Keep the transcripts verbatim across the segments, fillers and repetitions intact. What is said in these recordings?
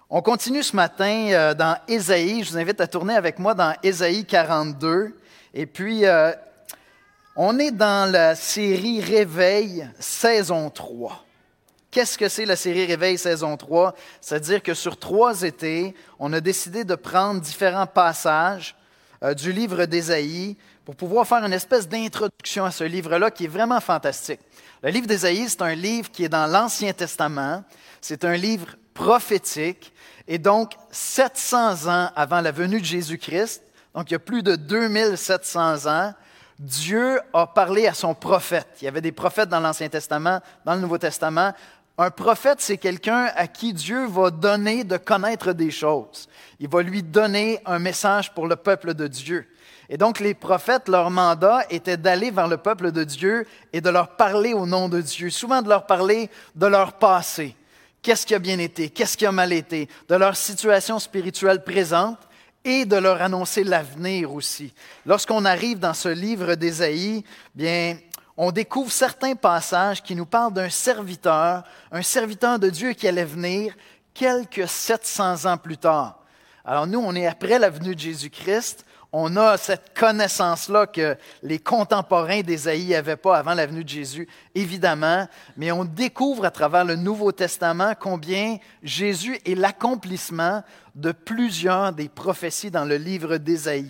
On continue ce matin euh, dans Ésaïe. Je vous invite à tourner avec moi dans Ésaïe quarante-deux. Et puis, euh, on est dans la série Réveil, saison trois. Qu'est-ce que c'est la série Réveil, saison trois? C'est-à-dire que sur trois étés, on a décidé de prendre différents passages euh, du livre d'Ésaïe pour pouvoir faire une espèce d'introduction à ce livre-là qui est vraiment fantastique. Le livre d'Ésaïe, c'est un livre qui est dans l'Ancien Testament. C'est un livre prophétique. Et donc, sept cents ans avant la venue de Jésus-Christ, donc il y a plus de deux mille sept cents ans, Dieu a parlé à son prophète. Il y avait des prophètes dans l'Ancien Testament, dans le Nouveau Testament. Un prophète, c'est quelqu'un à qui Dieu va donner de connaître des choses. Il va lui donner un message pour le peuple de Dieu. Et donc, les prophètes, leur mandat était d'aller vers le peuple de Dieu et de leur parler au nom de Dieu, souvent de leur parler de leur passé. Qu'est-ce qui a bien été, qu'est-ce qui a mal été, de leur situation spirituelle présente et de leur annoncer l'avenir aussi. Lorsqu'on arrive dans ce livre d'Ésaïe, bien, on découvre certains passages qui nous parlent d'un serviteur, un serviteur de Dieu qui allait venir quelques sept cents ans plus tard. Alors nous, on est après la venue de Jésus-Christ. On a cette connaissance-là que les contemporains d'Ésaïe n'avaient pas avant la venue de Jésus, évidemment, mais on découvre à travers le Nouveau Testament combien Jésus est l'accomplissement de plusieurs des prophéties dans le livre d'Ésaïe.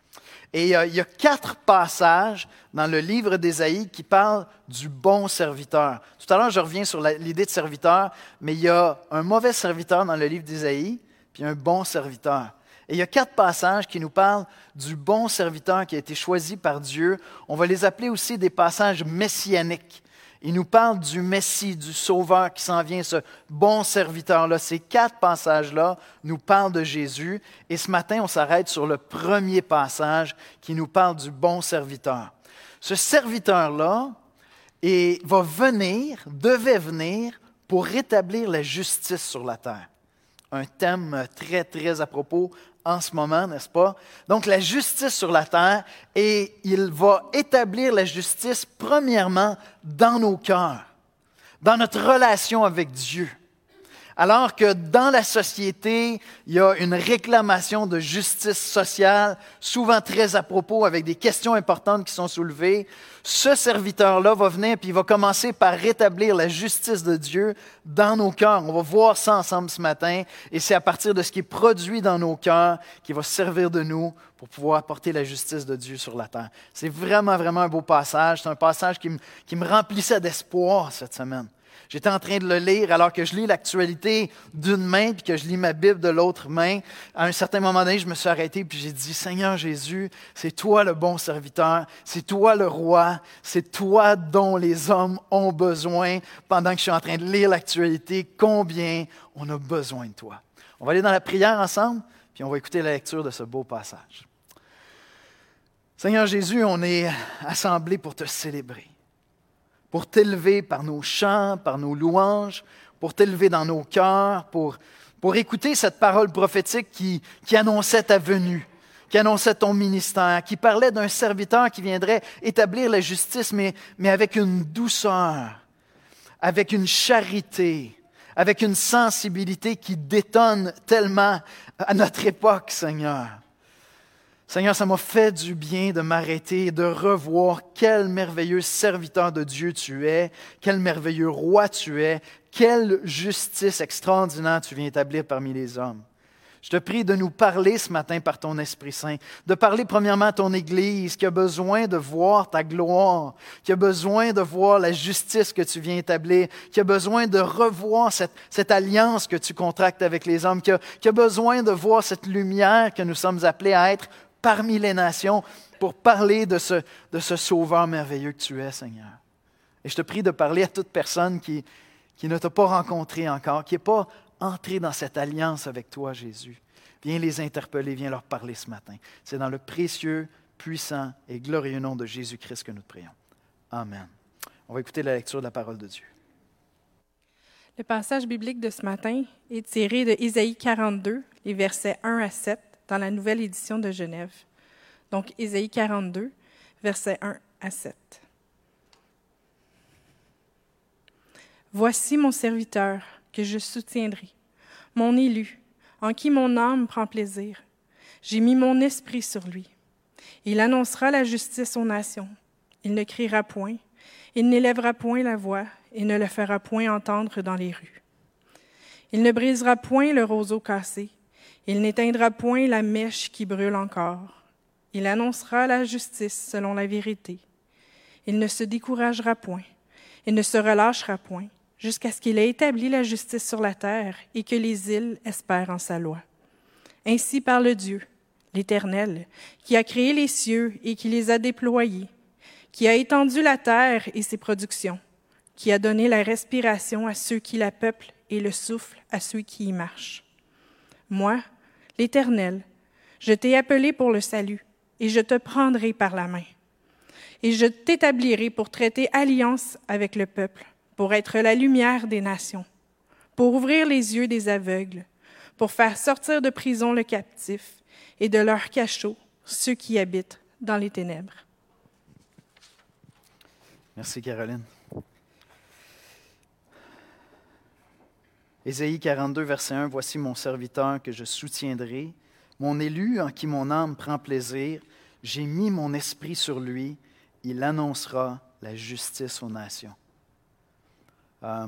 Et euh, il y a quatre passages dans le livre d'Ésaïe qui parlent du bon serviteur. Tout à l'heure, je reviens sur la, l'idée de serviteur, mais il y a un mauvais serviteur dans le livre d'Ésaïe, puis un bon serviteur. Et il y a quatre passages qui nous parlent du bon serviteur qui a été choisi par Dieu. On va les appeler aussi des passages messianiques. Ils nous parlent du Messie, du Sauveur qui s'en vient, ce bon serviteur-là. Ces quatre passages-là nous parlent de Jésus. Et ce matin, on s'arrête sur le premier passage qui nous parle du bon serviteur. Ce serviteur-là et va venir, devait venir pour rétablir la justice sur la terre. Un thème très, très à propos en ce moment, n'est-ce pas? Donc, la justice sur la terre, et il va établir la justice, premièrement, dans nos cœurs, dans notre relation avec Dieu. Alors que dans la société, il y a une réclamation de justice sociale, souvent très à propos, avec des questions importantes qui sont soulevées, ce serviteur-là va venir et il va commencer par rétablir la justice de Dieu dans nos cœurs. On va voir ça ensemble ce matin et c'est à partir de ce qui est produit dans nos cœurs qu'il va servir de nous pour pouvoir apporter la justice de Dieu sur la terre. C'est vraiment, vraiment un beau passage. C'est un passage qui me, qui me remplissait d'espoir cette semaine. J'étais en train de le lire alors que je lis l'actualité d'une main puis que je lis ma Bible de l'autre main. À un certain moment donné, je me suis arrêté puis j'ai dit, Seigneur Jésus, c'est toi le bon serviteur, c'est toi le roi, c'est toi dont les hommes ont besoin. Pendant que je suis en train de lire l'actualité, combien on a besoin de toi. On va aller dans la prière ensemble puis on va écouter la lecture de ce beau passage. Seigneur Jésus, on est assemblés pour te célébrer. Pour t'élever par nos chants, par nos louanges, pour t'élever dans nos cœurs, pour, pour écouter cette parole prophétique qui, qui annonçait ta venue, qui annonçait ton ministère, qui parlait d'un serviteur qui viendrait établir la justice, mais, mais avec une douceur, avec une charité, avec une sensibilité qui détonne tellement à notre époque, Seigneur. Seigneur, ça m'a fait du bien de m'arrêter et de revoir quel merveilleux serviteur de Dieu tu es, quel merveilleux roi tu es, quelle justice extraordinaire tu viens établir parmi les hommes. Je te prie de nous parler ce matin par ton Esprit Saint, de parler premièrement à ton Église qui a besoin de voir ta gloire, qui a besoin de voir la justice que tu viens établir, qui a besoin de revoir cette, cette alliance que tu contractes avec les hommes, qui a, qui a besoin de voir cette lumière que nous sommes appelés à être parmi les nations pour parler de ce, de ce Sauveur merveilleux que tu es, Seigneur. Et je te prie de parler à toute personne qui, qui ne t'a pas rencontré encore, qui n'est pas entrée dans cette alliance avec toi, Jésus. Viens les interpeller, viens leur parler ce matin. C'est dans le précieux, puissant et glorieux nom de Jésus-Christ que nous te prions. Amen. On va écouter la lecture de la parole de Dieu. Le passage biblique de ce matin est tiré de Ésaïe quarante-deux, les versets un à sept, dans la nouvelle édition de Genève. Donc, Ésaïe quarante-deux, versets un à sept. « Voici mon serviteur que je soutiendrai, mon élu en qui mon âme prend plaisir. J'ai mis mon esprit sur lui. Il annoncera la justice aux nations. Il ne criera point, il n'élèvera point la voix et ne le fera point entendre dans les rues. Il ne brisera point le roseau cassé, il n'éteindra point la mèche qui brûle encore. Il annoncera la justice selon la vérité. Il ne se découragera point, il ne se relâchera point, jusqu'à ce qu'il ait établi la justice sur la terre et que les îles espèrent en sa loi. Ainsi parle Dieu, l'Éternel, qui a créé les cieux et qui les a déployés, qui a étendu la terre et ses productions, qui a donné la respiration à ceux qui la peuplent et le souffle à ceux qui y marchent. Moi, l'Éternel, je t'ai appelé pour le salut, et je te prendrai par la main. Et je t'établirai pour traiter alliance avec le peuple, pour être la lumière des nations, pour ouvrir les yeux des aveugles, pour faire sortir de prison le captif et de leur cachot ceux qui habitent dans les ténèbres. Merci, Caroline. Ésaïe quarante-deux, verset un, « Voici mon serviteur que je soutiendrai, mon élu en qui mon âme prend plaisir. J'ai mis mon esprit sur lui, il annoncera la justice aux nations. » Euh,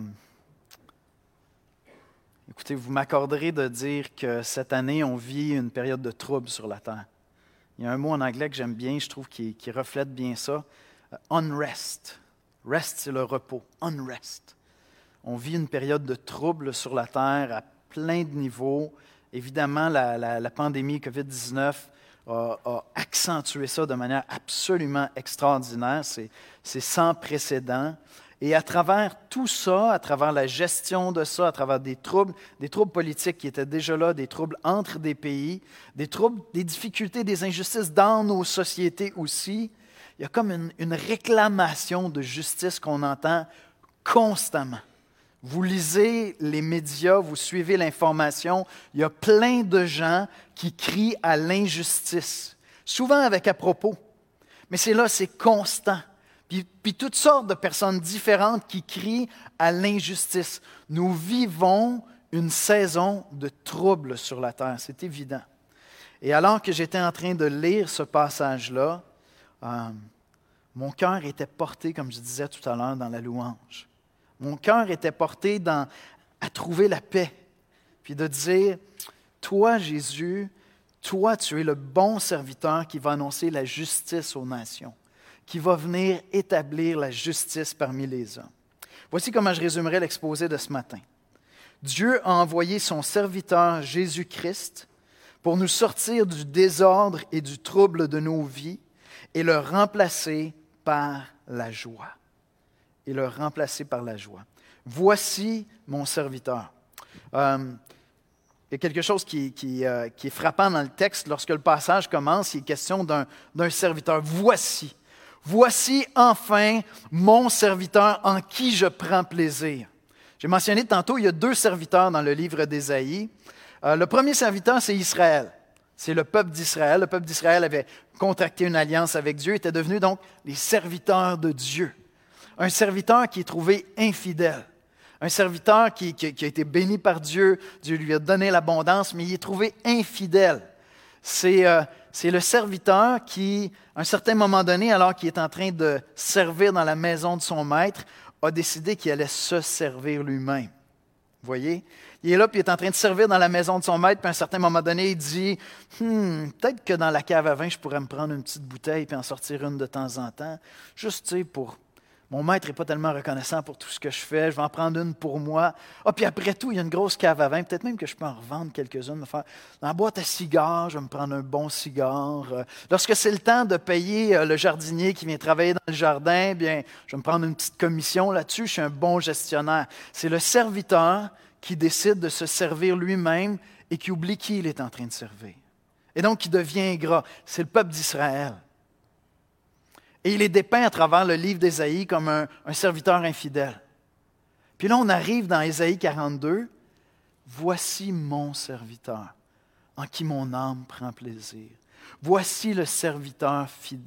écoutez, vous m'accorderez de dire que cette année, on vit une période de trouble sur la terre. Il y a un mot en anglais que j'aime bien, je trouve, qui, qui reflète bien ça. Uh, unrest. Rest, c'est le repos. Unrest. On vit une période de trouble sur la terre à plein de niveaux. Évidemment, la, la, la pandémie covid dix-neuf a, a accentué ça de manière absolument extraordinaire. C'est, c'est sans précédent. Et à travers tout ça, à travers la gestion de ça, à travers des troubles, des troubles politiques qui étaient déjà là, des troubles entre des pays, des troubles, des difficultés, des injustices dans nos sociétés aussi, il y a comme une, une réclamation de justice qu'on entend constamment. Vous lisez les médias, vous suivez l'information, il y a plein de gens qui crient à l'injustice, souvent avec à propos. Mais c'est là, c'est constant. Puis, puis toutes sortes de personnes différentes qui crient à l'injustice. Nous vivons une saison de trouble sur la terre, c'est évident. Et alors que j'étais en train de lire ce passage-là, euh, mon cœur était porté, comme je disais tout à l'heure, dans la louange. Mon cœur était porté dans, à trouver la paix, puis de dire, toi Jésus, toi tu es le bon serviteur qui va annoncer la justice aux nations, qui va venir établir la justice parmi les hommes. Voici comment je résumerai l'exposé de ce matin. Dieu a envoyé son serviteur Jésus-Christ pour nous sortir du désordre et du trouble de nos vies et le remplacer par la joie. Et le remplacer par la joie. Voici mon serviteur. Euh, il y a quelque chose qui, qui, euh, qui est frappant dans le texte. Lorsque le passage commence, il est question d'un, d'un serviteur. Voici. Voici enfin mon serviteur en qui je prends plaisir. J'ai mentionné tantôt, il y a deux serviteurs dans le livre d'Ésaïe. Euh, le premier serviteur, c'est Israël. C'est le peuple d'Israël. Le peuple d'Israël avait contracté une alliance avec Dieu, était devenu donc les serviteurs de Dieu. Un serviteur qui est trouvé infidèle. Un serviteur qui, qui, qui a été béni par Dieu. Dieu lui a donné l'abondance, mais il est trouvé infidèle. C'est, euh, c'est le serviteur qui, à un certain moment donné, alors qu'il est en train de servir dans la maison de son maître, a décidé qu'il allait se servir lui-même. Vous voyez? Il est là, puis il est en train de servir dans la maison de son maître, puis à un certain moment donné, il dit hmm, « Peut-être que dans la cave à vin, je pourrais me prendre une petite bouteille puis en sortir une de temps en temps, juste, tu sais, pour... Mon maître n'est pas tellement reconnaissant pour tout ce que je fais, je vais en prendre une pour moi. Ah, puis après tout, il y a une grosse cave à vin, peut-être même que je peux en revendre quelques-unes, me faire dans la boîte à cigares, je vais me prendre un bon cigare. Lorsque c'est le temps de payer le jardinier qui vient travailler dans le jardin, bien, je vais me prendre une petite commission là-dessus, je suis un bon gestionnaire. » C'est le serviteur qui décide de se servir lui-même et qui oublie qui il est en train de servir. Et donc, qui devient ingrat. C'est le peuple d'Israël. Et il est dépeint à travers le livre d'Ésaïe comme un, un serviteur infidèle. Puis là, on arrive dans Ésaïe quarante-deux. « Voici mon serviteur, en qui mon âme prend plaisir. Voici le serviteur fidèle. »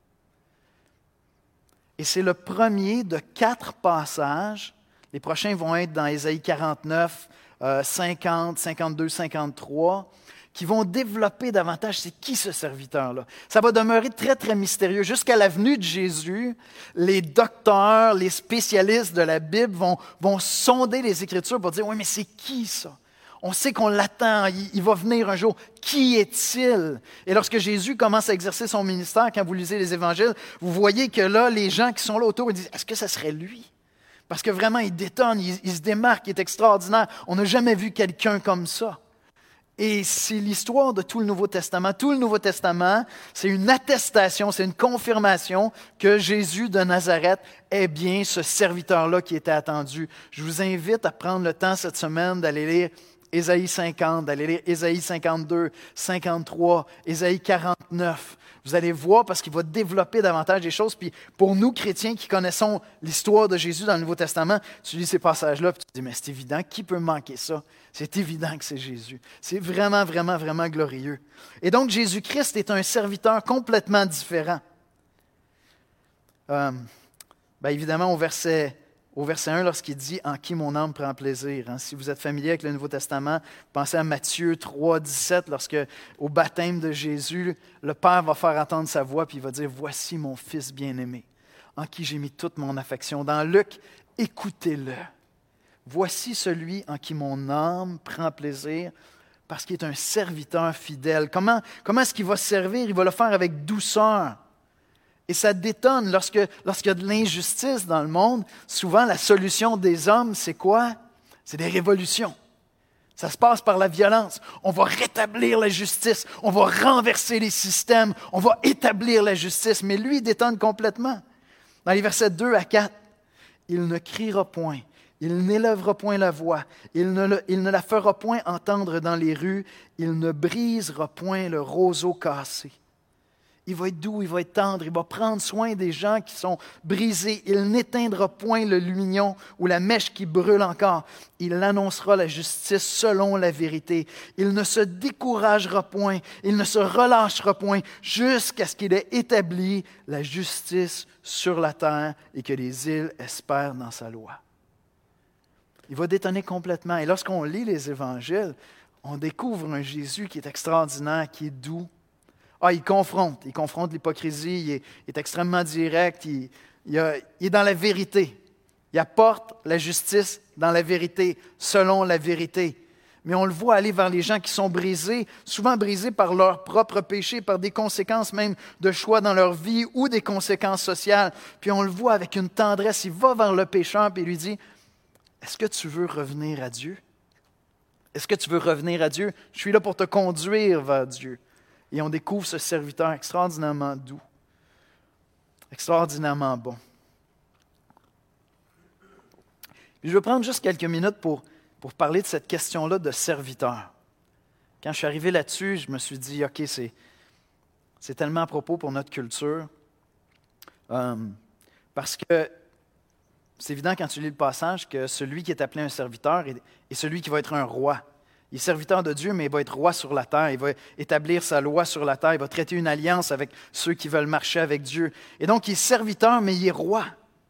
Et c'est le premier de quatre passages. Les prochains vont être dans Ésaïe quarante-neuf, euh, cinquante, cinquante-deux, cinquante-trois, qui vont développer davantage c'est qui ce serviteur-là. Ça va demeurer très, très mystérieux. Jusqu'à la venue de Jésus, les docteurs, les spécialistes de la Bible vont, vont sonder les Écritures pour dire « Oui, mais c'est qui ça? On sait qu'on l'attend, il, il va venir un jour. Qui est-il? » Et lorsque Jésus commence à exercer son ministère, quand vous lisez les Évangiles, vous voyez que là, les gens qui sont là autour, ils disent « Est-ce que ça serait lui? » Parce que vraiment, il détonne, il, il se démarque, il est extraordinaire. On n'a jamais vu quelqu'un comme ça. Et c'est l'histoire de tout le Nouveau Testament. Tout le Nouveau Testament, c'est une attestation, c'est une confirmation que Jésus de Nazareth est bien ce serviteur-là qui était attendu. Je vous invite à prendre le temps cette semaine d'aller lire Ésaïe cinquante, d'aller lire Ésaïe cinquante-deux, cinquante-trois, Ésaïe quarante-neuf. Vous allez voir parce qu'il va développer davantage des choses. Puis pour nous, chrétiens qui connaissons l'histoire de Jésus dans le Nouveau Testament, tu lis ces passages-là et tu te dis, mais c'est évident, qui peut manquer ça? C'est évident que c'est Jésus. C'est vraiment, vraiment, vraiment glorieux. Et donc, Jésus-Christ est un serviteur complètement différent. Euh, bien évidemment, au verset... Au verset un, lorsqu'il dit « En qui mon âme prend plaisir hein? ». Si vous êtes familier avec le Nouveau Testament, pensez à Matthieu trois, dix-sept, lorsque au baptême de Jésus, le Père va faire entendre sa voix, puis il va dire « Voici mon Fils bien-aimé, en qui j'ai mis toute mon affection. » Dans Luc, « Écoutez-le. Voici celui en qui mon âme prend plaisir, parce qu'il est un serviteur fidèle. » Comment, comment est-ce qu'il va servir? Il va le faire avec douceur. Et ça détonne. Lorsque, lorsqu'il y a de l'injustice dans le monde, souvent la solution des hommes, c'est quoi? C'est des révolutions. Ça se passe par la violence. On va rétablir la justice. On va renverser les systèmes. On va établir la justice. Mais lui, il détonne complètement. Dans les versets deux à quatre, « Il ne criera point. Il n'élèvera point la voix. Il ne, le, il ne la fera point entendre dans les rues. Il ne brisera point le roseau cassé. » Il va être doux, il va être tendre, il va prendre soin des gens qui sont brisés. Il n'éteindra point le lumignon ou la mèche qui brûle encore. Il annoncera la justice selon la vérité. Il ne se découragera point, il ne se relâchera point jusqu'à ce qu'il ait établi la justice sur la terre et que les îles espèrent dans sa loi. Il va détonner complètement. Et lorsqu'on lit les évangiles, on découvre un Jésus qui est extraordinaire, qui est doux. Ah, il confronte, il confronte l'hypocrisie, il est, il est extrêmement direct, il, il, a, il est dans la vérité. Il apporte la justice dans la vérité, selon la vérité. Mais on le voit aller vers les gens qui sont brisés, souvent brisés par leur propre péché, par des conséquences même de choix dans leur vie ou des conséquences sociales. Puis on le voit avec une tendresse, il va vers le pécheur et lui dit, « Est-ce que tu veux revenir à Dieu? Est-ce que tu veux revenir à Dieu? Je suis là pour te conduire vers Dieu. » Et on découvre ce serviteur extraordinairement doux, extraordinairement bon. Puis je vais prendre juste quelques minutes pour, pour parler de cette question-là de serviteur. Quand je suis arrivé là-dessus, je me suis dit, OK, c'est, c'est tellement à propos pour notre culture. Euh, parce que c'est évident quand tu lis le passage que celui qui est appelé un serviteur est, est celui qui va être un roi. Il est serviteur de Dieu, mais il va être roi sur la terre. Il va établir sa loi sur la terre. Il va traiter une alliance avec ceux qui veulent marcher avec Dieu. Et donc, il est serviteur, mais il est roi.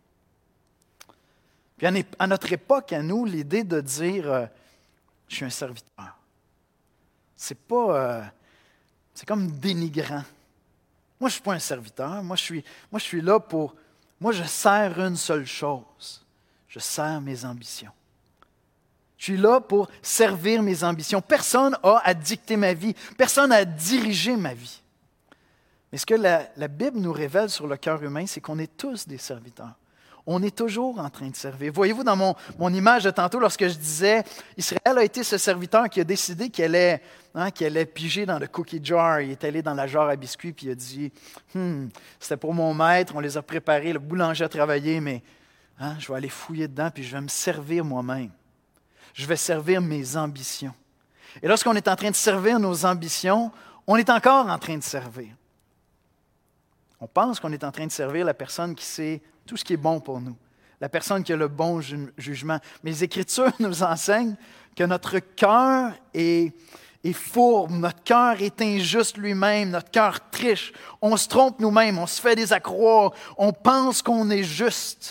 Puis à notre époque, à nous, l'idée de dire euh, « je suis un serviteur », c'est pas... Euh, c'est comme dénigrant. Moi, je ne suis pas un serviteur. Moi je, suis, moi, je suis là pour... Moi, je sers une seule chose. Je sers mes ambitions. Je suis là pour servir mes ambitions. Personne n'a à dicter ma vie. Personne n'a à diriger ma vie. Mais ce que la, la Bible nous révèle sur le cœur humain, c'est qu'on est tous des serviteurs. On est toujours en train de servir. Voyez-vous, dans mon, mon image de tantôt, lorsque je disais, Israël a été ce serviteur qui a décidé qu'il allait, hein, qu'il allait piger dans le cookie jar. Il est allé dans la jarre à biscuits, puis il a dit, hmm, c'était pour mon maître, on les a préparés, le boulanger a travaillé, mais hein, je vais aller fouiller dedans, puis je vais me servir moi-même. Je vais servir mes ambitions. Et lorsqu'on est en train de servir nos ambitions, on est encore en train de servir. On pense qu'on est en train de servir la personne qui sait tout ce qui est bon pour nous, la personne qui a le bon ju- jugement. Mais les Écritures nous enseignent que notre cœur est, est fourbe, notre cœur est injuste lui-même, notre cœur triche. On se trompe nous-mêmes, on se fait des accroires, on pense qu'on est juste.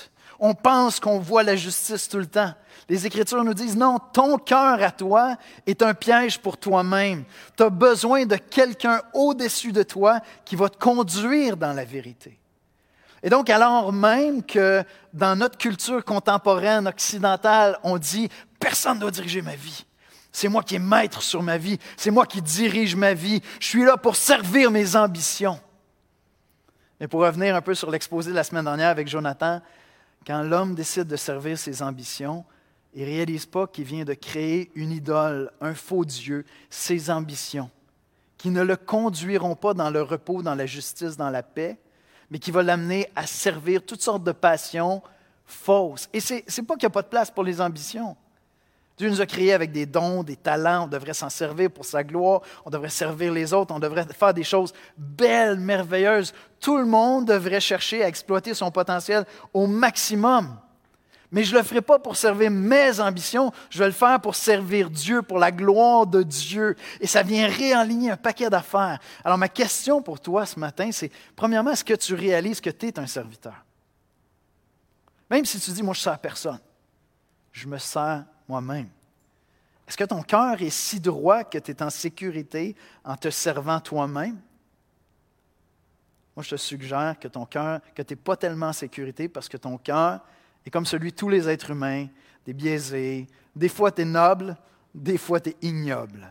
on pense qu'on voit la justice tout le temps. Les Écritures nous disent, non, ton cœur à toi est un piège pour toi-même. Tu as besoin de quelqu'un au-dessus de toi qui va te conduire dans la vérité. Et donc, alors même que dans notre culture contemporaine occidentale, on dit « personne ne doit diriger ma vie. C'est moi qui est maître sur ma vie. C'est moi qui dirige ma vie. Je suis là pour servir mes ambitions. » Mais pour revenir un peu sur l'exposé de la semaine dernière avec Jonathan, quand l'homme décide de servir ses ambitions, il ne réalise pas qu'il vient de créer une idole, un faux Dieu, ses ambitions, qui ne le conduiront pas dans le repos, dans la justice, dans la paix, mais qui va l'amener à servir toutes sortes de passions fausses. Et ce n'est pas qu'il n'y a pas de place pour les ambitions. Dieu nous a créés avec des dons, des talents, on devrait s'en servir pour sa gloire, on devrait servir les autres, on devrait faire des choses belles, merveilleuses. Tout le monde devrait chercher à exploiter son potentiel au maximum. Mais je ne le ferai pas pour servir mes ambitions, je vais le faire pour servir Dieu, pour la gloire de Dieu. Et ça vient réaligner un paquet d'affaires. Alors ma question pour toi ce matin, c'est, premièrement, est-ce que tu réalises que tu es un serviteur? Même si tu dis, moi je ne sers personne, je me sers moi-même. Est-ce que ton cœur est si droit que tu es en sécurité en te servant toi-même? Moi je te suggère que ton cœur, que tu n'es pas tellement en sécurité parce que ton cœur et comme celui de tous les êtres humains, des biaisés, des fois tu es noble, des fois tu es ignoble.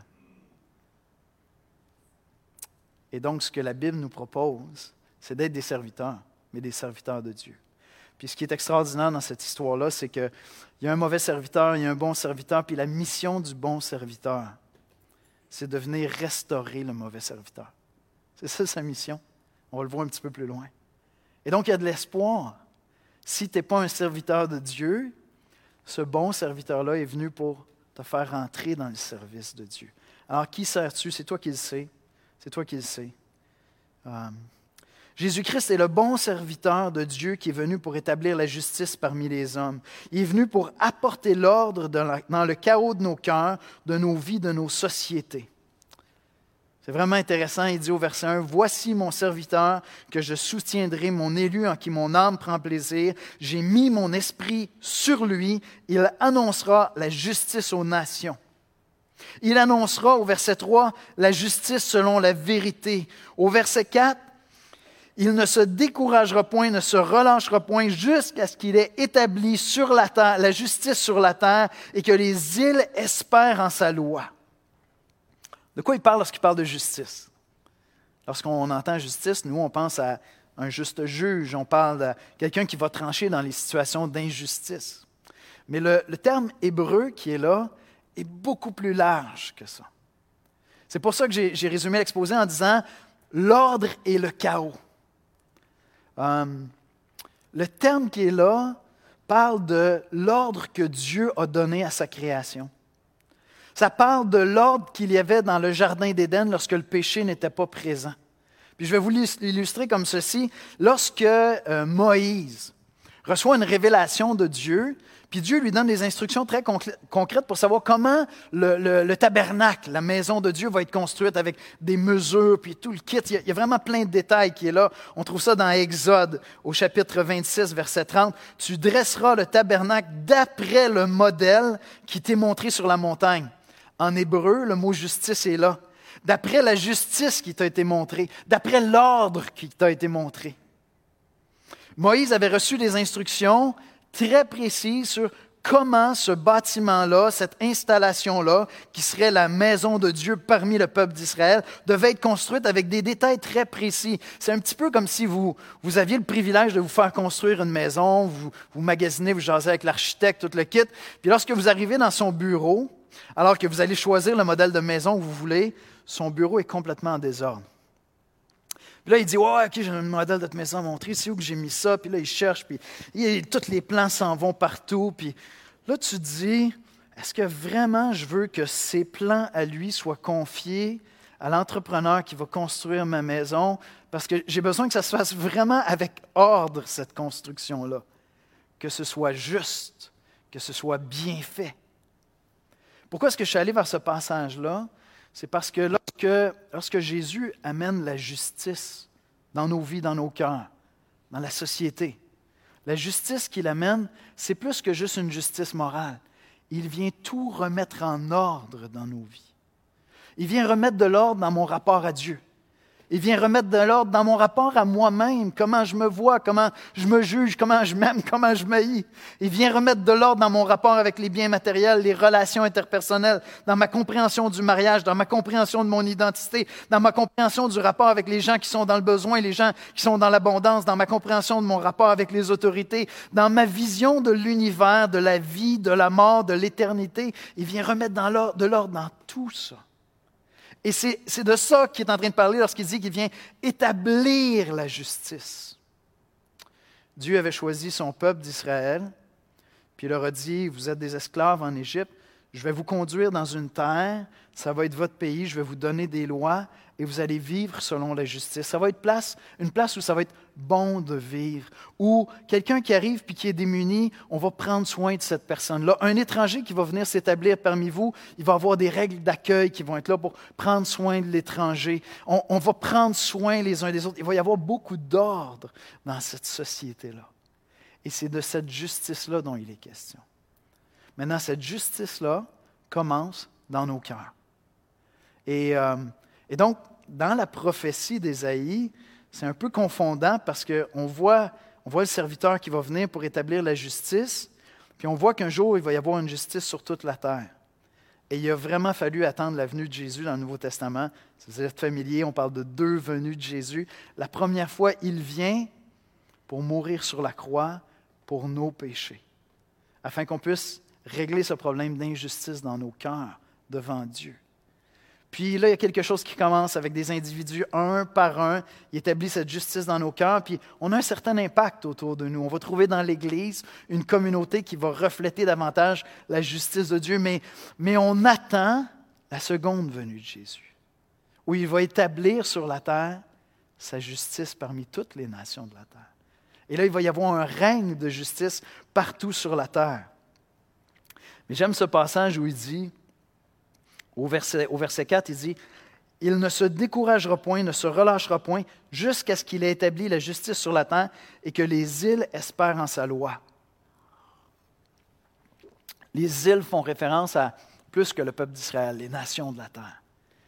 Et donc, ce que la Bible nous propose, c'est d'être des serviteurs, mais des serviteurs de Dieu. Puis ce qui est extraordinaire dans cette histoire-là, c'est qu'il y a un mauvais serviteur, il y a un bon serviteur, puis la mission du bon serviteur, c'est de venir restaurer le mauvais serviteur. C'est ça sa mission. On va le voir un petit peu plus loin. Et donc, il y a de l'espoir. Si tu n'es pas un serviteur de Dieu, ce bon serviteur-là est venu pour te faire rentrer dans le service de Dieu. Alors, qui sers-tu? C'est toi qui le sais. C'est toi qui le sais. Euh, Jésus-Christ est le bon serviteur de Dieu qui est venu pour établir la justice parmi les hommes. Il est venu pour apporter l'ordre dans le chaos de nos cœurs, de nos vies, de nos sociétés. C'est vraiment intéressant, il dit au verset un, « Voici mon serviteur que je soutiendrai, mon élu en qui mon âme prend plaisir. J'ai mis mon esprit sur lui. Il annoncera la justice aux nations. » Il annoncera au verset trois, la justice selon la vérité. Au verset quatre, il ne se découragera point, ne se relâchera point jusqu'à ce qu'il ait établi sur la terre, la justice sur la terre et que les îles espèrent en sa loi. De quoi il parle lorsqu'il parle de justice? Lorsqu'on entend justice, nous, on pense à un juste juge, on parle de quelqu'un qui va trancher dans les situations d'injustice. Mais le, le terme hébreu qui est là est beaucoup plus large que ça. C'est pour ça que j'ai, j'ai résumé l'exposé en disant « l'ordre et le chaos ». Euh, le terme qui est là parle de l'ordre que Dieu a donné à sa création. Ça parle de l'ordre qu'il y avait dans le jardin d'Éden lorsque le péché n'était pas présent. Puis je vais vous l'illustrer comme ceci. Lorsque euh, Moïse reçoit une révélation de Dieu, puis Dieu lui donne des instructions très concr- concrètes pour savoir comment le, le, le tabernacle, la maison de Dieu, va être construite avec des mesures, puis tout le kit. Il y, a, il y a vraiment plein de détails qui est là. On trouve ça dans Exode, au chapitre vingt-six, verset trente. « Tu dresseras le tabernacle d'après le modèle qui t'est montré sur la montagne. » En hébreu, le mot « justice » est là. D'après la justice qui t'a été montrée, d'après l'ordre qui t'a été montré. Moïse avait reçu des instructions très précises sur comment ce bâtiment-là, cette installation-là, qui serait la maison de Dieu parmi le peuple d'Israël, devait être construite avec des détails très précis. C'est un petit peu comme si vous, vous aviez le privilège de vous faire construire une maison, vous, vous magasinez, vous jasez avec l'architecte, tout le kit, puis lorsque vous arrivez dans son bureau, alors que vous allez choisir le modèle de maison que vous voulez, son bureau est complètement en désordre. Puis là, il dit, ouais, OK, j'ai un modèle de maison à montrer, c'est où que j'ai mis ça? Puis là, il cherche, puis il, tous les plans s'en vont partout. Puis là, tu te dis, est-ce que vraiment je veux que ces plans à lui soient confiés à l'entrepreneur qui va construire ma maison? Parce que j'ai besoin que ça se fasse vraiment avec ordre, cette construction-là. Que ce soit juste, que ce soit bien fait. Pourquoi est-ce que je suis allé vers ce passage-là? C'est parce que lorsque, lorsque Jésus amène la justice dans nos vies, dans nos cœurs, dans la société, La justice qu'il amène, c'est plus que juste une justice morale. Il vient tout remettre en ordre dans nos vies. Il vient remettre de l'ordre dans mon rapport à Dieu. Il vient remettre de l'ordre dans mon rapport à moi-même, comment je me vois, comment je me juge, comment je m'aime, comment je m'haïs. Il vient remettre de l'ordre dans mon rapport avec les biens matériels, les relations interpersonnelles, dans ma compréhension du mariage, dans ma compréhension de mon identité, dans ma compréhension du rapport avec les gens qui sont dans le besoin, les gens qui sont dans l'abondance, dans ma compréhension de mon rapport avec les autorités, dans ma vision de l'univers, de la vie, de la mort, de l'éternité. Il vient remettre dans l'ordre, de l'ordre dans tout ça. Et c'est, c'est de ça qu'il est en train de parler lorsqu'il dit qu'il vient établir la justice. Dieu avait choisi son peuple d'Israël, puis il leur a dit, vous êtes des esclaves en Égypte, je vais vous conduire dans une terre, ça va être votre pays, je vais vous donner des lois et vous allez vivre selon la justice. Ça va être place, une place où ça va être bon de vivre, où quelqu'un qui arrive puis qui est démuni, on va prendre soin de cette personne-là. Un étranger qui va venir s'établir parmi vous, il va avoir des règles d'accueil qui vont être là pour prendre soin de l'étranger. On, on va prendre soin les uns des autres. Il va y avoir beaucoup d'ordre dans cette société-là. Et c'est de cette justice-là dont il est question. Maintenant, cette justice-là commence dans nos cœurs. Et, euh, et donc, dans la prophétie d'Ésaïe, c'est un peu confondant parce qu'on voit, on voit le serviteur qui va venir pour établir la justice, puis on voit qu'un jour, il va y avoir une justice sur toute la terre. Et il a vraiment fallu attendre la venue de Jésus dans le Nouveau Testament. Si vous êtes familier, on parle de deux venues de Jésus. La première fois, il vient pour mourir sur la croix pour nos péchés, afin qu'on puisse régler ce problème d'injustice dans nos cœurs devant Dieu. Puis là, il y a quelque chose qui commence avec des individus, un par un. Il établit cette justice dans nos cœurs, puis on a un certain impact autour de nous. On va trouver dans l'Église une communauté qui va refléter davantage la justice de Dieu, mais, mais on attend la seconde venue de Jésus, où il va établir sur la terre sa justice parmi toutes les nations de la terre. Et là, il va y avoir un règne de justice partout sur la terre. Mais j'aime ce passage où il dit, au verset, au verset quatre, il dit « Il ne se découragera point, ne se relâchera point, jusqu'à ce qu'il ait établi la justice sur la terre et que les îles espèrent en sa loi. » Les îles font référence à plus que le peuple d'Israël, les nations de la terre.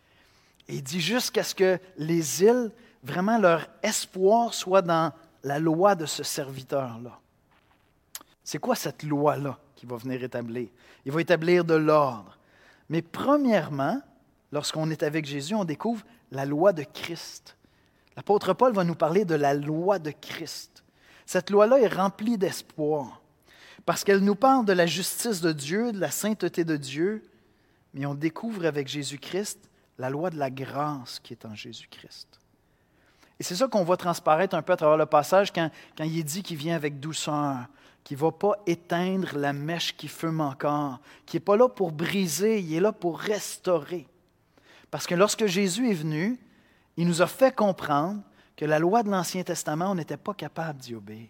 Et il dit jusqu'à ce que les îles, vraiment leur espoir soit dans la loi de ce serviteur-là. C'est quoi cette loi-là qu'il va venir établir? Il va établir de l'ordre. Mais premièrement, lorsqu'on est avec Jésus, on découvre la loi de Christ. L'apôtre Paul va nous parler de la loi de Christ. Cette loi-là est remplie d'espoir, parce qu'elle nous parle de la justice de Dieu, de la sainteté de Dieu, mais on découvre avec Jésus-Christ la loi de la grâce qui est en Jésus-Christ. Et c'est ça qu'on voit transparaître un peu à travers le passage quand, quand il est dit qu'il vient avec douceur, qu'il ne va pas éteindre la mèche qui fume encore, qui n'est pas là pour briser, il est là pour restaurer. Parce que lorsque Jésus est venu, il nous a fait comprendre que la loi de l'Ancien Testament, on n'était pas capable d'y obéir.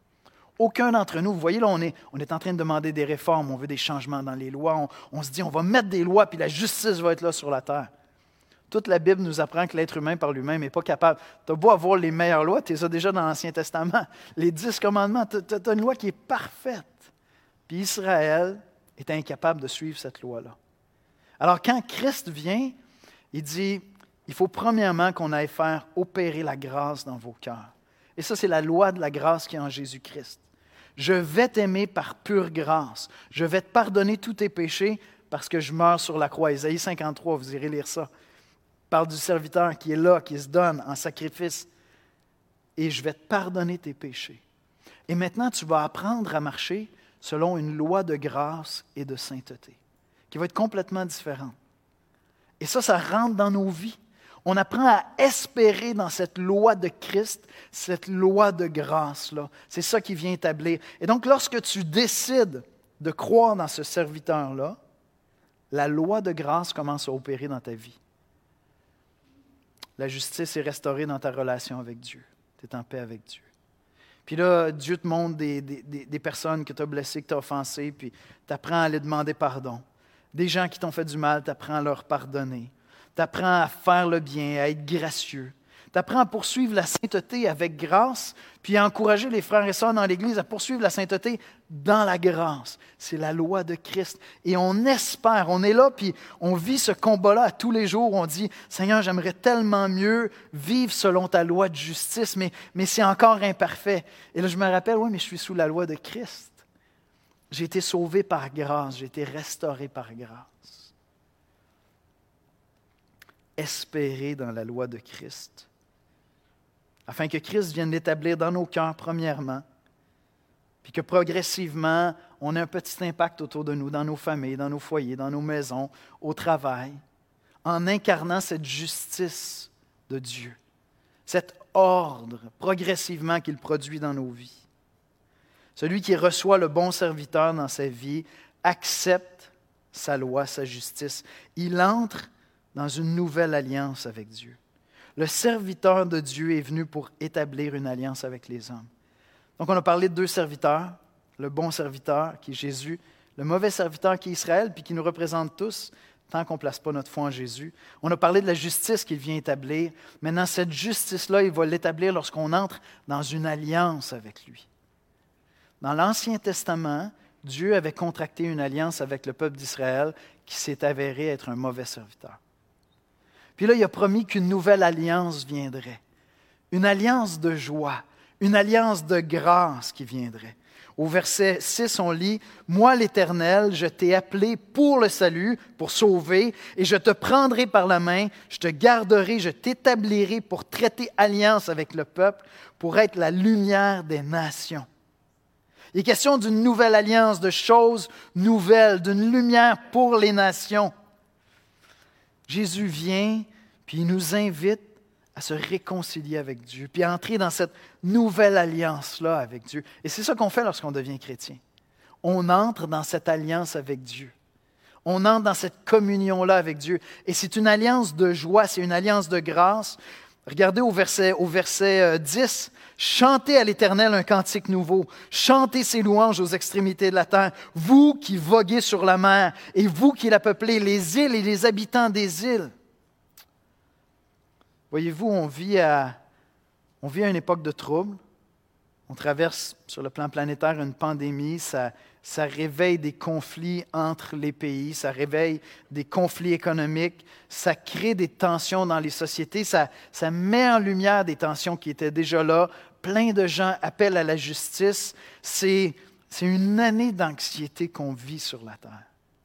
Aucun d'entre nous, vous voyez là, on est, on est en train de demander des réformes, on veut des changements dans les lois, on, on se dit on va mettre des lois puis la justice va être là sur la terre. Toute la Bible nous apprend que l'être humain par lui-même n'est pas capable. Tu as beau avoir les meilleures lois, tu les as déjà dans l'Ancien Testament. Les dix commandements, tu as une loi qui est parfaite. Puis Israël est incapable de suivre cette loi-là. Alors quand Christ vient, il dit, il faut premièrement qu'on aille faire opérer la grâce dans vos cœurs. Et ça, c'est la loi de la grâce qui est en Jésus-Christ. Je vais t'aimer par pure grâce. Je vais te pardonner tous tes péchés parce que je meurs sur la croix. Ésaïe cinquante-trois, vous irez lire ça. Parle du serviteur qui est là, qui se donne en sacrifice. Et je vais te pardonner tes péchés. Et maintenant, tu vas apprendre à marcher selon une loi de grâce et de sainteté, qui va être complètement différente. Et ça, ça rentre dans nos vies. On apprend à espérer dans cette loi de Christ, cette loi de grâce-là. C'est ça qui vient établir. Et donc, lorsque tu décides de croire dans ce serviteur-là, la loi de grâce commence à opérer dans ta vie. La justice est restaurée dans ta relation avec Dieu. Tu es en paix avec Dieu. Puis là, Dieu te montre des, des, des personnes que tu as blessées, que tu as offensées, puis tu apprends à les demander pardon. Des gens qui t'ont fait du mal, tu apprends à leur pardonner. Tu apprends à faire le bien, à être gracieux. Tu apprends à poursuivre la sainteté avec grâce, puis à encourager les frères et sœurs dans l'Église à poursuivre la sainteté dans la grâce. C'est la loi de Christ. Et on espère, on est là, puis on vit ce combat-là à tous les jours. On dit, Seigneur, j'aimerais tellement mieux vivre selon ta loi de justice, mais, mais c'est encore imparfait. Et là, je me rappelle, oui, mais je suis sous la loi de Christ. J'ai été sauvé par grâce, j'ai été restauré par grâce. Espérer dans la loi de Christ, afin que Christ vienne l'établir dans nos cœurs premièrement, puis que progressivement, on ait un petit impact autour de nous, dans nos familles, dans nos foyers, dans nos maisons, au travail, en incarnant cette justice de Dieu, cet ordre progressivement qu'il produit dans nos vies. Celui qui reçoit le bon serviteur dans sa vie accepte sa loi, sa justice. Il entre dans une nouvelle alliance avec Dieu. Le serviteur de Dieu est venu pour établir une alliance avec les hommes. Donc, on a parlé de deux serviteurs, le bon serviteur qui est Jésus, le mauvais serviteur qui est Israël, puis qui nous représente tous, tant qu'on ne place pas notre foi en Jésus. On a parlé de la justice qu'il vient établir. Maintenant, cette justice-là, il va l'établir lorsqu'on entre dans une alliance avec lui. Dans l'Ancien Testament, Dieu avait contracté une alliance avec le peuple d'Israël qui s'est avéré être un mauvais serviteur. Puis là, il a promis qu'une nouvelle alliance viendrait. Une alliance de joie, une alliance de grâce qui viendrait. Au verset six, on lit « Moi, l'Éternel, je t'ai appelé pour le salut, pour sauver, et je te prendrai par la main, je te garderai, je t'établirai pour traiter alliance avec le peuple, pour être la lumière des nations. » Il est question d'une nouvelle alliance, de choses nouvelles, d'une lumière pour les nations. Jésus vient, puis il nous invite à se réconcilier avec Dieu, puis à entrer dans cette nouvelle alliance-là avec Dieu. Et c'est ça qu'on fait lorsqu'on devient chrétien. On entre dans cette alliance avec Dieu. On entre dans cette communion-là avec Dieu. Et c'est une alliance de joie, c'est une alliance de grâce. Regardez au verset, au verset dix, « Chantez à l'Éternel un cantique nouveau, chantez ses louanges aux extrémités de la terre, vous qui voguez sur la mer, et vous qui la peuplez, les îles et les habitants des îles. » Voyez-vous, on vit à, on vit à une époque de trouble. On traverse sur le plan planétaire une pandémie, ça, ça réveille des conflits entre les pays, ça réveille des conflits économiques, ça crée des tensions dans les sociétés, ça, ça met en lumière des tensions qui étaient déjà là. Plein de gens appellent à la justice. C'est, c'est une année d'anxiété qu'on vit sur la terre.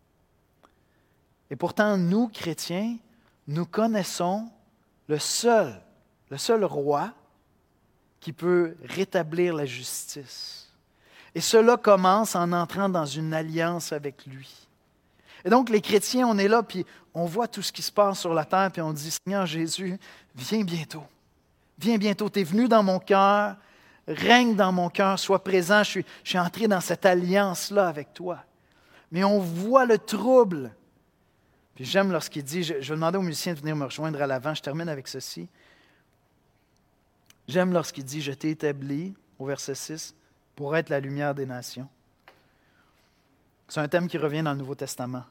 Et pourtant, nous, chrétiens, nous connaissons le seul, le seul roi qui peut rétablir la justice. Et cela commence en entrant dans une alliance avec lui. Et donc, les chrétiens, on est là, puis on voit tout ce qui se passe sur la terre, puis on dit, Seigneur Jésus, viens bientôt. Viens bientôt, tu es venu dans mon cœur, règne dans mon cœur, sois présent, je suis, je suis entré dans cette alliance-là avec toi. Mais on voit le trouble. Puis j'aime lorsqu'il dit, je, je vais demander aux musiciens de venir me rejoindre à l'avant, je termine avec ceci. J'aime lorsqu'il dit, je t'ai établi, au verset six, pour être la lumière des nations. C'est un thème qui revient dans le Nouveau Testament.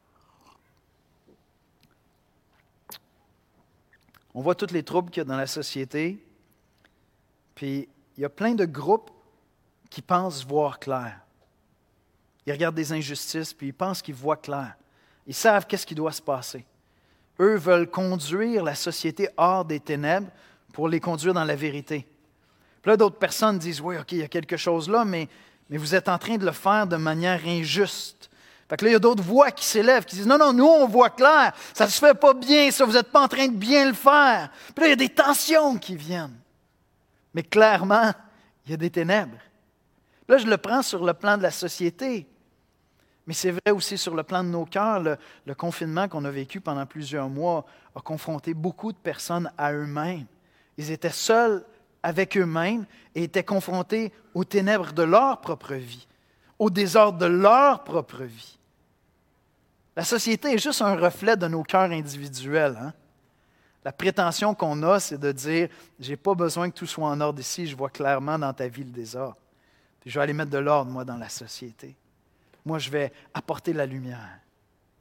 On voit tous les troubles qu'il y a dans la société, puis il y a plein de groupes qui pensent voir clair. Ils regardent des injustices, puis ils pensent qu'ils voient clair. Ils savent qu'est-ce qui doit se passer. Eux veulent conduire la société hors des ténèbres pour les conduire dans la vérité. Puis là, d'autres personnes disent, oui, OK, il y a quelque chose là, mais, mais vous êtes en train de le faire de manière injuste. Fait que là, il y a d'autres voix qui s'élèvent, qui disent, non, non, nous, on voit clair, ça ne se fait pas bien, ça, vous n'êtes pas en train de bien le faire. Puis là, il y a des tensions qui viennent. Mais clairement, il y a des ténèbres. Là, je le prends sur le plan de la société. Mais c'est vrai aussi sur le plan de nos cœurs. Le, le confinement qu'on a vécu pendant plusieurs mois a confronté beaucoup de personnes à eux-mêmes. Ils étaient seuls avec eux-mêmes et étaient confrontés aux ténèbres de leur propre vie, au désordre de leur propre vie. La société est juste un reflet de nos cœurs individuels. Hein? La prétention qu'on a, c'est de dire « j'ai pas besoin que tout soit en ordre ici, je vois clairement dans ta vie le désordre. Puis je vais aller mettre de l'ordre, moi, dans la société. Moi, je vais apporter la lumière. »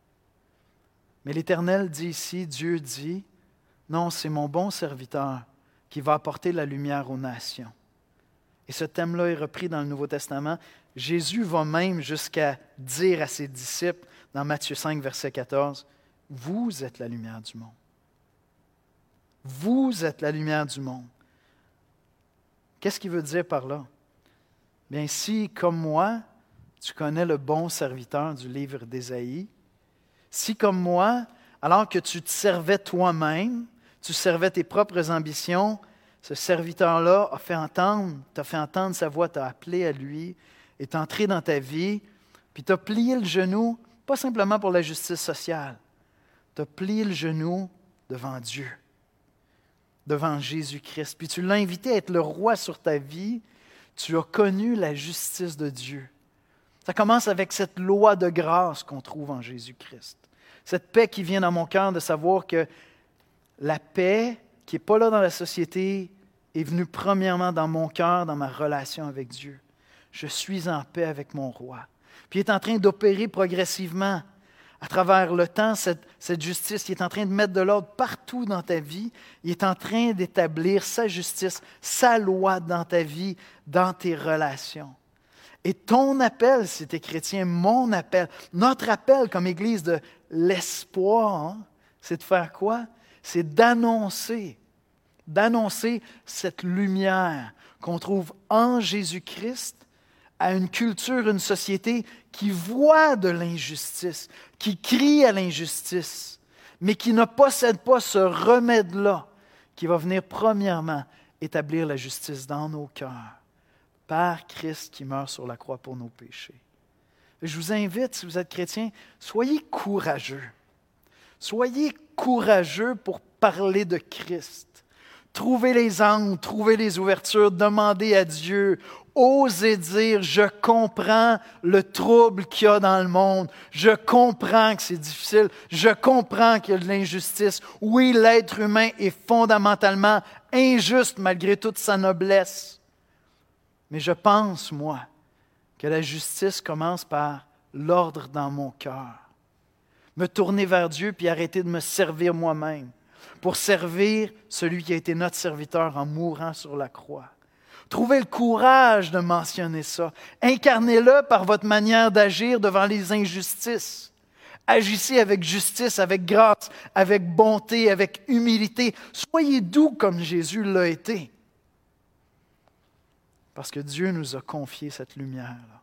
Mais l'Éternel dit ici, Dieu dit, « Non, c'est mon bon serviteur, qui va apporter la lumière aux nations. Et ce thème-là est repris dans le Nouveau Testament. Jésus va même jusqu'à dire à ses disciples, dans Matthieu cinq, verset quatorze, « Vous êtes la lumière du monde. Vous êtes la lumière du monde. » Qu'est-ce qu'il veut dire par là? Bien, si, comme moi, tu connais le bon serviteur du livre d'Ésaïe, si, comme moi, alors que tu te servais toi-même, tu servais tes propres ambitions, ce serviteur-là a fait entendre, t'a fait entendre sa voix, t'a appelé à lui, est entré dans ta vie, puis t'as plié le genou, pas simplement pour la justice sociale, t'as plié le genou devant Dieu, devant Jésus-Christ, puis tu l'as invité à être le roi sur ta vie, tu as connu la justice de Dieu. Ça commence avec cette loi de grâce qu'on trouve en Jésus-Christ. Cette paix qui vient dans mon cœur de savoir que la paix qui n'est pas là dans la société est venue premièrement dans mon cœur, dans ma relation avec Dieu. Je suis en paix avec mon roi. Puis il est en train d'opérer progressivement à travers le temps, cette, cette justice. Il est en train de mettre de l'ordre partout dans ta vie. Il est en train d'établir sa justice, sa loi dans ta vie, dans tes relations. Et ton appel, si tu es chrétien, mon appel, notre appel comme Église de l'espoir, hein, c'est de faire quoi? C'est d'annoncer, d'annoncer cette lumière qu'on trouve en Jésus-Christ à une culture, une société qui voit de l'injustice, qui crie à l'injustice, mais qui ne possède pas ce remède-là qui va venir premièrement établir la justice dans nos cœurs par Christ qui meurt sur la croix pour nos péchés. Je vous invite, si vous êtes chrétien, soyez courageux. Soyez courageux pour parler de Christ. Trouvez les angles, trouvez les ouvertures, demandez à Dieu. Osez dire, je comprends le trouble qu'il y a dans le monde. Je comprends que c'est difficile. Je comprends qu'il y a de l'injustice. Oui, l'être humain est fondamentalement injuste malgré toute sa noblesse. Mais je pense, moi, que la justice commence par l'ordre dans mon cœur. Me tourner vers Dieu puis arrêter de me servir moi-même pour servir celui qui a été notre serviteur en mourant sur la croix. Trouvez le courage de mentionner ça. Incarnez-le par votre manière d'agir devant les injustices. Agissez avec justice, avec grâce, avec bonté, avec humilité. Soyez doux comme Jésus l'a été. Parce que Dieu nous a confié cette lumière-là.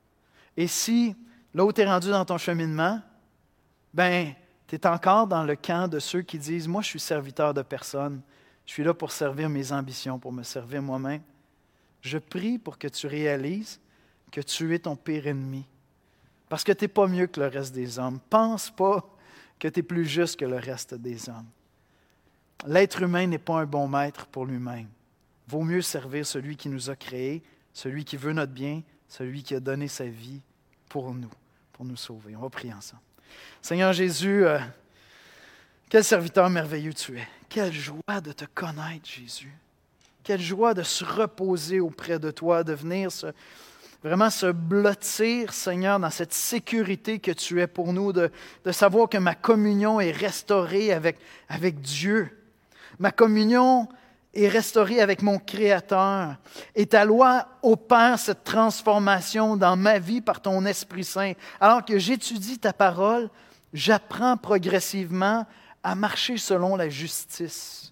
Et si, là où tu es rendu dans ton cheminement, ben, tu es encore dans le camp de ceux qui disent « Moi, je suis serviteur de personne. Je suis là pour servir mes ambitions, pour me servir moi-même. » Je prie pour que tu réalises que tu es ton pire ennemi. Parce que tu n'es pas mieux que le reste des hommes. Pense pas que tu es plus juste que le reste des hommes. L'être humain n'est pas un bon maître pour lui-même. Vaut mieux servir celui qui nous a créés, celui qui veut notre bien, celui qui a donné sa vie pour nous, pour nous sauver. On va prier ensemble. Seigneur Jésus, euh, quel serviteur merveilleux tu es. Quelle joie de te connaître, Jésus. Quelle joie de se reposer auprès de toi, de venir se, vraiment se blottir, Seigneur, dans cette sécurité que tu es pour nous, de, de savoir que ma communion est restaurée avec, avec Dieu. Ma communion est restaurée avec mon Créateur. Et ta loi opère cette transformation dans ma vie par ton Esprit Saint. Alors que j'étudie ta parole, j'apprends progressivement à marcher selon la justice.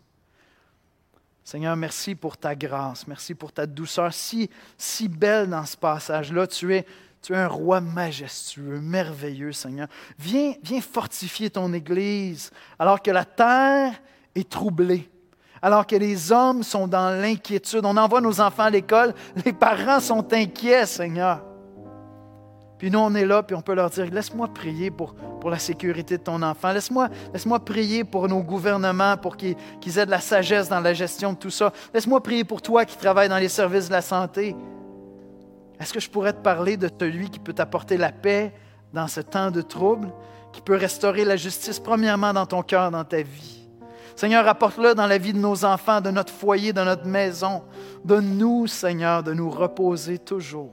Seigneur, merci pour ta grâce, merci pour ta douceur si, si belle dans ce passage-là. Tu es, tu es un roi majestueux, merveilleux, Seigneur. Viens, viens fortifier ton Église alors que la terre est troublée, alors que les hommes sont dans l'inquiétude. On envoie nos enfants à l'école, les parents sont inquiets, Seigneur. Puis nous, on est là, puis on peut leur dire, laisse-moi prier pour, pour la sécurité de ton enfant. Laisse-moi, laisse-moi prier pour nos gouvernements, pour qu'ils, qu'ils aient de la sagesse dans la gestion de tout ça. Laisse-moi prier pour toi qui travailles dans les services de la santé. Est-ce que je pourrais te parler de celui qui peut t'apporter la paix dans ce temps de trouble, qui peut restaurer la justice premièrement dans ton cœur, dans ta vie? Seigneur, apporte-le dans la vie de nos enfants, de notre foyer, de notre maison. Donne-nous, Seigneur, de nous reposer toujours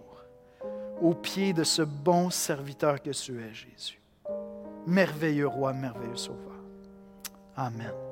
au pied de ce bon serviteur que tu es, Jésus. Merveilleux roi, merveilleux sauveur. Amen.